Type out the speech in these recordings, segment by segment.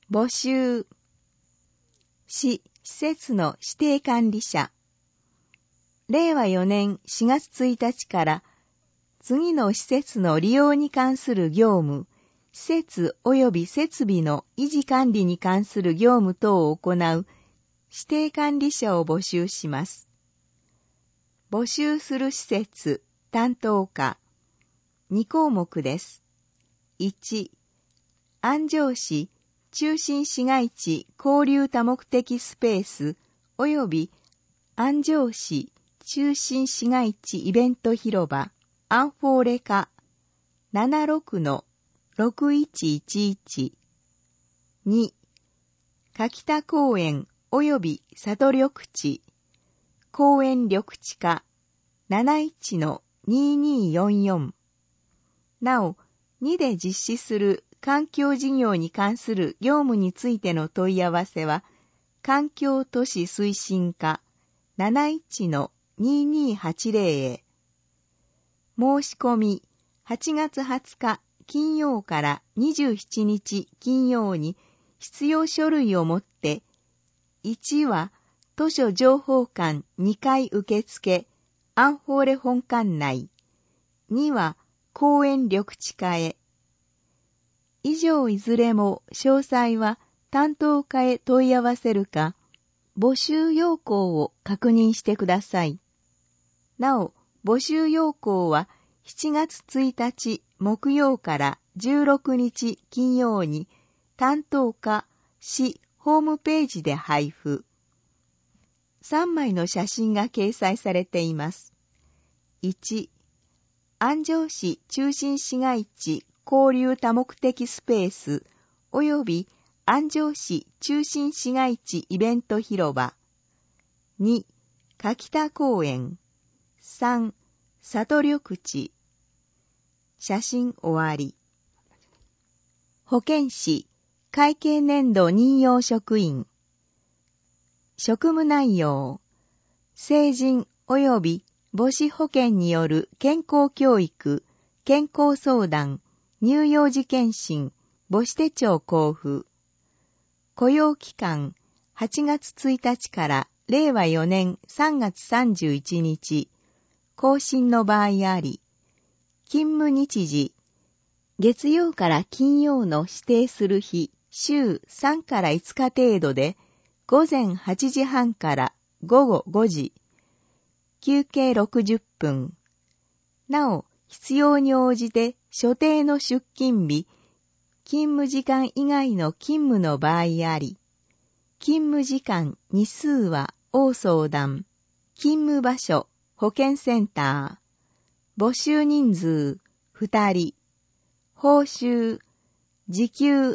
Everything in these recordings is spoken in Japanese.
募集。市、施設の指定管理者。令和4年4月1日から次の施設の利用に関する業務、施設及び設備の維持管理に関する業務等を行う指定管理者を募集します。募集する施設、担当課。2項目です。1、安城市中心市街地交流多目的スペース及び安城市中心市街地イベント広場アンフォーレ課 76-6111。2、柿田公園及び里緑地公園緑地課 71-2244。なお、2で実施する環境事業に関する業務についての問い合わせは、環境都市推進課 71-2280 へ。申し込み、8月20日金曜から27日金曜に必要書類を持って、1は図書情報館2階受付アンフォーレ本館内、2は公園緑地課へ。以上いずれも詳細は担当課へ問い合わせるか、募集要項を確認してください。なお、募集要項は7月1日木曜から16日金曜に担当課市ホームページで配布。3枚の写真が掲載されています。1、安城市中心市街地交流多目的スペース及び安城市中心市街地イベント広場。2、柿田公園。3、里緑地。写真終わり。保健師、会計年度任用職員。職務内容。成人及び母子保健による健康教育、健康相談、乳幼児健診、母子手帳交付。雇用期間、8月1日から令和4年3月31日、更新の場合あり、勤務日時、月曜から金曜の指定する日、週3から5日程度で、午前8時半から午後5時、休憩60分。なお、必要に応じて所定の出勤日、勤務時間以外の勤務の場合あり、勤務時間日数は応相談、勤務場所、保健センター、募集人数2人、報酬、時給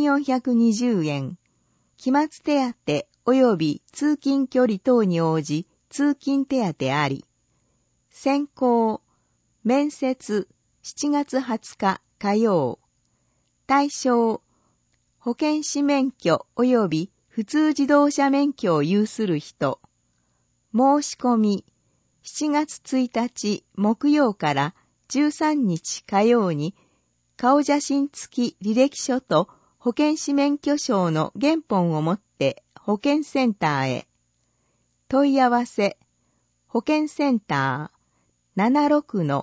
1420円、期末手当及び通勤距離等に応じ通勤手当あり、選考、面接7月20日火曜、対象、保健師免許及び普通自動車免許を有する人。申し込み、7月1日木曜から13日火曜に、顔写真付き履歴書と保健師免許証の原本を持って保健センターへ。問い合わせ、保健センター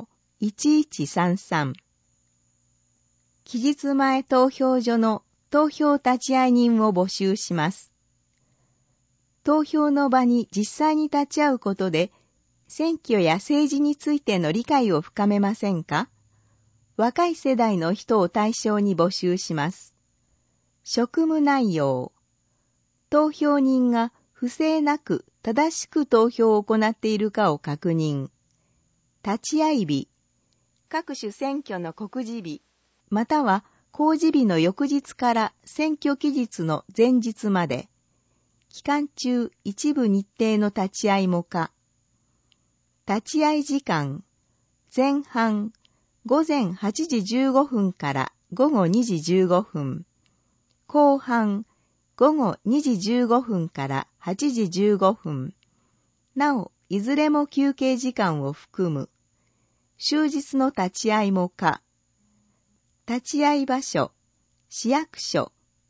76-1133。期日前投票所の投票立ち会い人を募集します。投票の場に実際に立ち会うことで、選挙や政治についての理解を深めませんか？若い世代の人を対象に募集します。職務内容。投票人が不正なく正しく投票を行っているかを確認。立ち会い日。各種選挙の告示日、または公示日の翌日から選挙期日の前日まで。期間中一部日程の立ち会いも可。立ち会い時間。前半、午前8時15分から午後2時15分。後半、午後2時15分から8時15分。なお、いずれも休憩時間を含む。終日の立ち会いも可。立ち会い場所、市役所、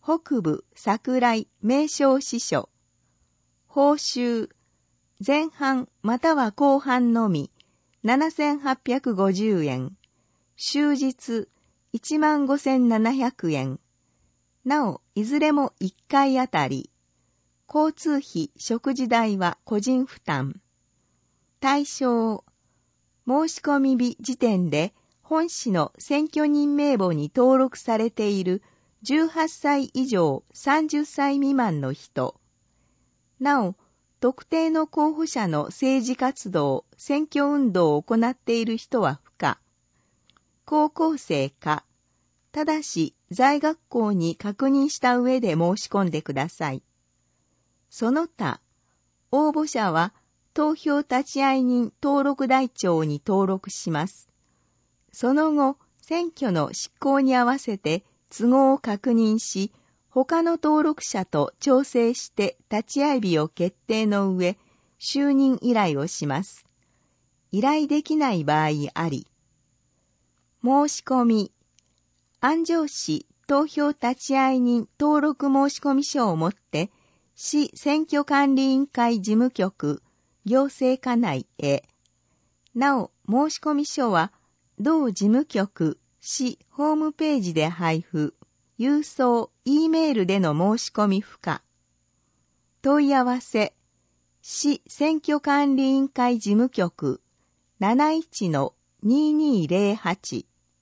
北部桜井名称司書。報酬、前半または後半のみ、7850円。終日、15700円。なお、いずれも1回あたり。交通費、食事代は個人負担。対象、申し込み日時点で本市の選挙人名簿に登録されている18歳以上30歳未満の人。なお、特定の候補者の政治活動、選挙運動を行っている人は不可。高校生か、ただし在学校に確認した上で申し込んでください。その他、応募者は投票立会人登録台帳に登録します。その後、選挙の執行に合わせて都合を確認し、他の登録者と調整して立会日を決定の上、就任依頼をします。依頼できない場合あり。申し込み。安城市投票立会人登録申込書をもって、市選挙管理委員会事務局、行政課内へ。なお、申込書は、同事務局、市ホームページで配布、郵送、Eメールでの申し込み不可。問い合わせ、市選挙管理委員会事務局、71-2208。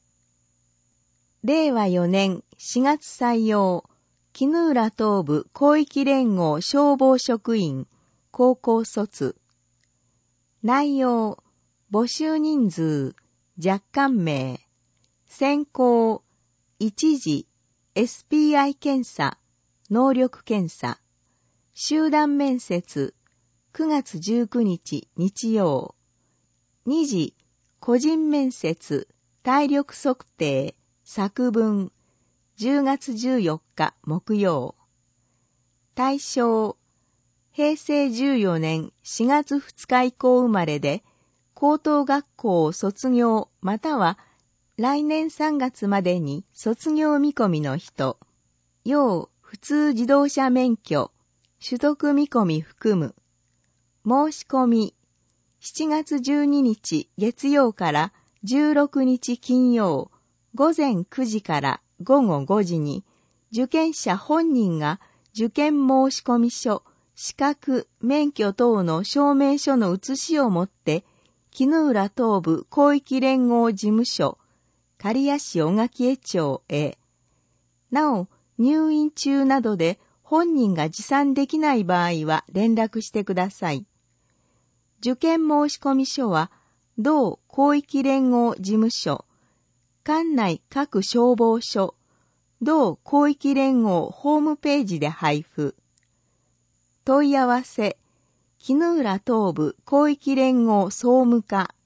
令和4年4月採用、絹浦東部広域連合消防職員、高校卒。内容、募集人数、若干名、選考、一次、SPI 検査、能力検査、集団面接、9月19日日曜。2次、個人面接、体力測定、作文、10月14日木曜。対象、平成14年4月2日以降生まれで、高等学校を卒業または来年3月までに卒業見込みの人。要普通自動車免許、取得見込み含む。申し込み、7月12日月曜から16日金曜、午前9時から午後5時に、受験者本人が受験申込書、資格、免許等の証明書の写しを持って、絹浦東部広域連合事務所、刈谷市小垣江町へ。なお、入院中などで本人が持参できない場合は連絡してください。受験申込書は、同広域連合事務所、管内各消防署、同広域連合ホームページで配布。問い合わせ、絹浦東部広域連合総務課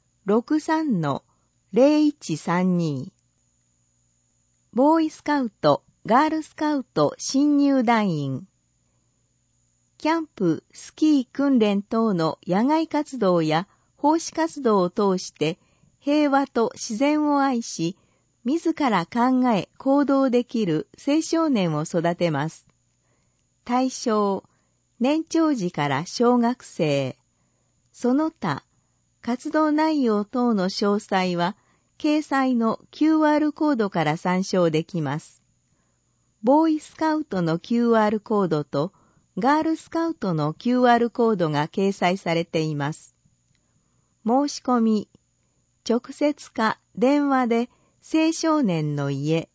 63-0132。ボーイスカウト、ガールスカウト新入団員。キャンプ、スキー訓練等の野外活動や奉仕活動を通して平和と自然を愛し、自ら考え行動できる青少年を育てます。対象、年長児から小学生。その他、活動内容等の詳細は、掲載の QR コードから参照できます。ボーイスカウトの QR コードと、ガールスカウトの QR コードが掲載されています。申し込み、直接か電話で青少年の家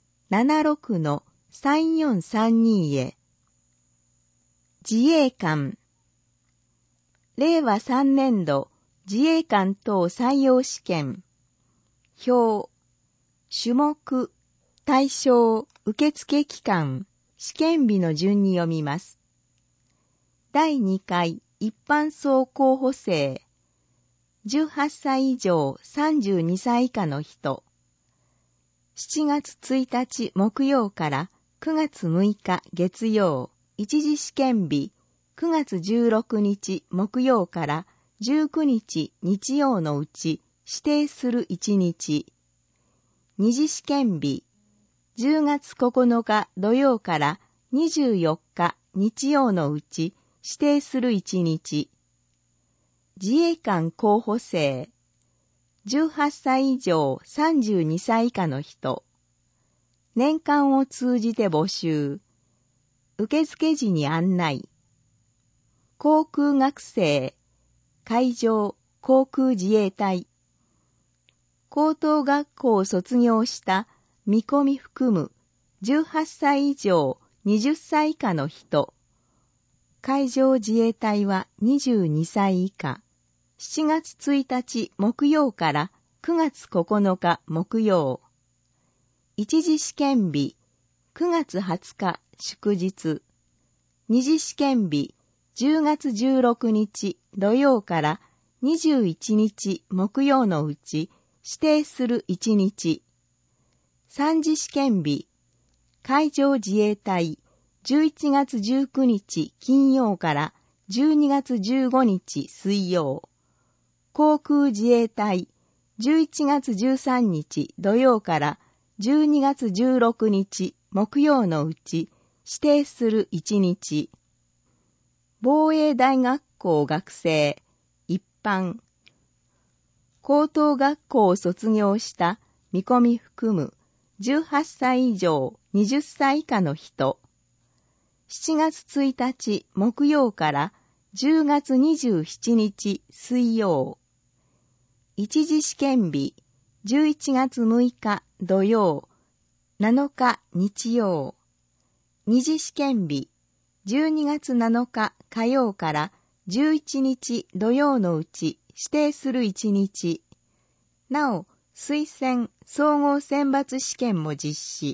76-3432 へ。自衛官。令和3年度自衛官等採用試験。表。種目。対象。受付期間。試験日の順に読みます。第2回一般総候補生。18歳以上32歳以下の人。7月1日木曜から9月6日月曜。一次試験日、9月16日木曜から19日日曜のうち指定する1日。二次試験日、 10月9日土曜から24日日曜のうち指定する1日。自衛官候補生、18歳以上32歳以下の人。年間を通じて募集。受付時に案内。航空学生、海上航空自衛隊。高等学校を卒業した見込み含む18歳以上20歳以下の人。海上自衛隊は22歳以下。7月1日木曜から9月9日木曜。一次試験日9月20日祝日。二次試験日10月16日土曜から21日木曜のうち指定する1日。三次試験日海上自衛隊11月19日金曜から12月15日水曜。航空自衛隊11月13日土曜から12月16日木曜のうち指定する1日。防衛大学校学生一般。高等学校を卒業した見込み含む18歳以上20歳以下の人。7月1日木曜から10月27日水曜。一次試験日11月6日土曜、7日日曜。二次試験日12月7日火曜から11日土曜のうち指定する1日。なお、推薦総合選抜試験も実施。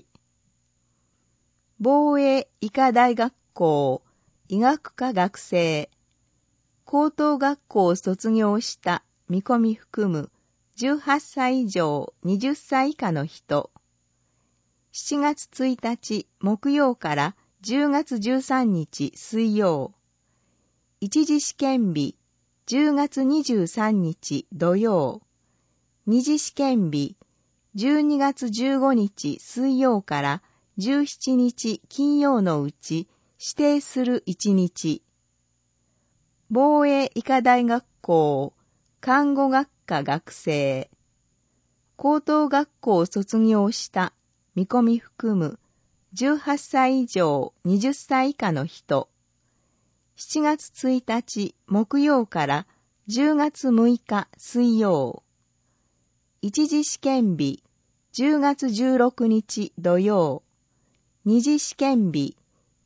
防衛医科大学校医学科学生。高等学校を卒業した見込み含む18歳以上20歳以下の人。7月1日木曜から10月13日水曜。一次試験日10月23日土曜。二次試験日12月15日水曜から17日金曜のうち指定する1日。防衛医科大学校看護学科学生。高等学校を卒業した見込み含む18歳以上20歳以下の人。7月1日木曜から10月6日水曜。一次試験日10月16日土曜。二次試験日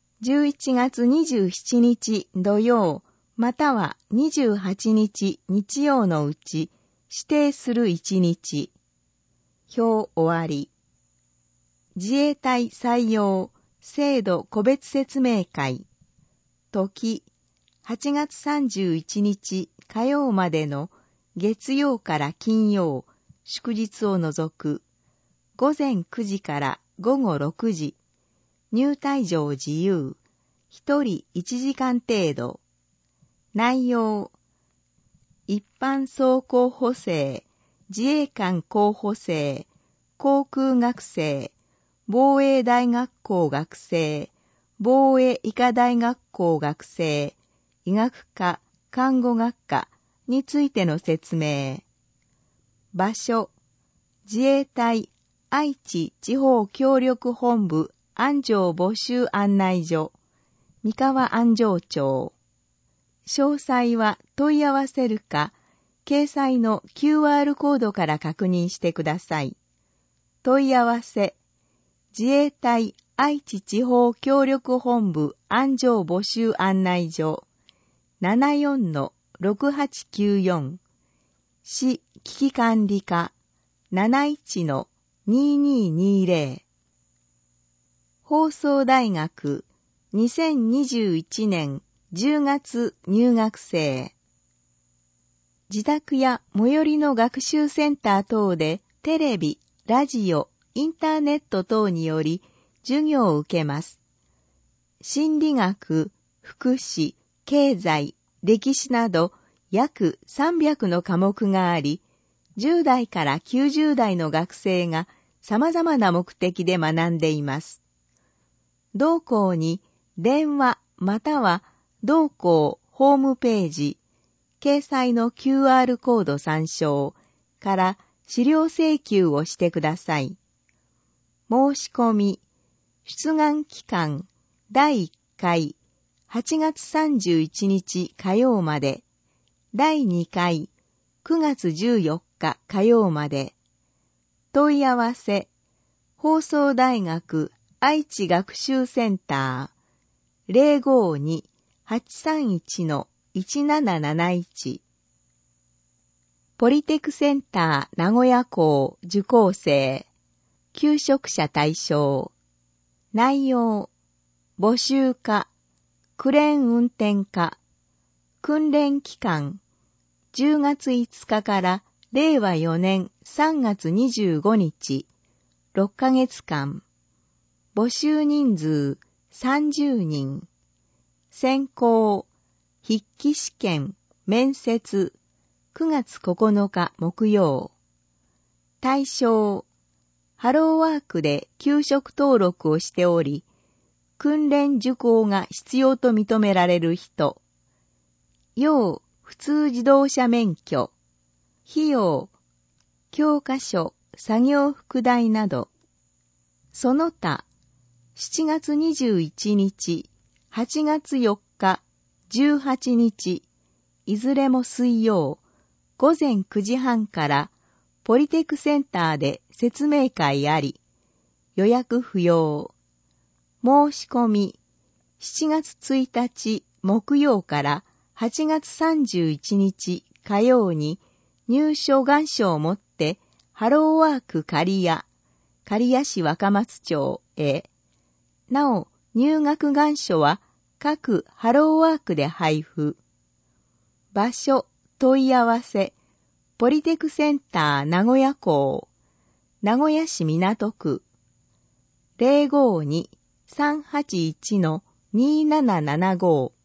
11月27日土曜または28日日曜のうち指定する1日。表終わり。自衛隊採用制度個別説明会。時、8月31日火曜までの月曜から金曜、祝日を除く。午前9時から午後6時。入退場自由。1人1時間程度。内容。一般総候補生、自衛官候補生、航空学生、防衛大学校学生、防衛医科大学校学生、医学科、看護学科についての説明。場所、自衛隊愛知地方協力本部安城募集案内所、三河安城町。詳細は問い合わせるか、掲載の QR コードから確認してください。問い合わせ、自衛隊愛知地方協力本部安城募集案内所、74-6894、市危機管理課、71-2220。放送大学、2021年10月入学生。自宅や最寄りの学習センター等でテレビ、ラジオ、インターネット等により授業を受けます。心理学、福祉、経済、歴史など約300の科目があり、10代から90代の学生が様々な目的で学んでいます。同校に電話または同校ホームページ、掲載の QR コード参照から資料請求をしてください。申し込み、出願期間第1回8月31日火曜まで、第2回9月14日火曜まで。問い合わせ、放送大学愛知学習センター 052-831-1771 ポリテクセンター名古屋校受講生求職者対象内容募集課クレーン運転課訓練期間10月5日から令和4年3月25日6ヶ月間募集人数30人選考筆記試験面接9月9日木曜対象ハローワークで求職登録をしており訓練受講が必要と認められる人要普通自動車免許費用教科書作業副題などその他7月21日、8月4日、18日、いずれも水曜、午前9時半からポリテクセンターで説明会あり、予約不要。申し込み、7月1日木曜から8月31日火曜に入所願書を持ってハローワーク刈谷市若松町へ、なお、入学願書は各ハローワークで配布。場所、問い合わせ、ポリテクセンター名古屋校、名古屋市港区、052-381-2775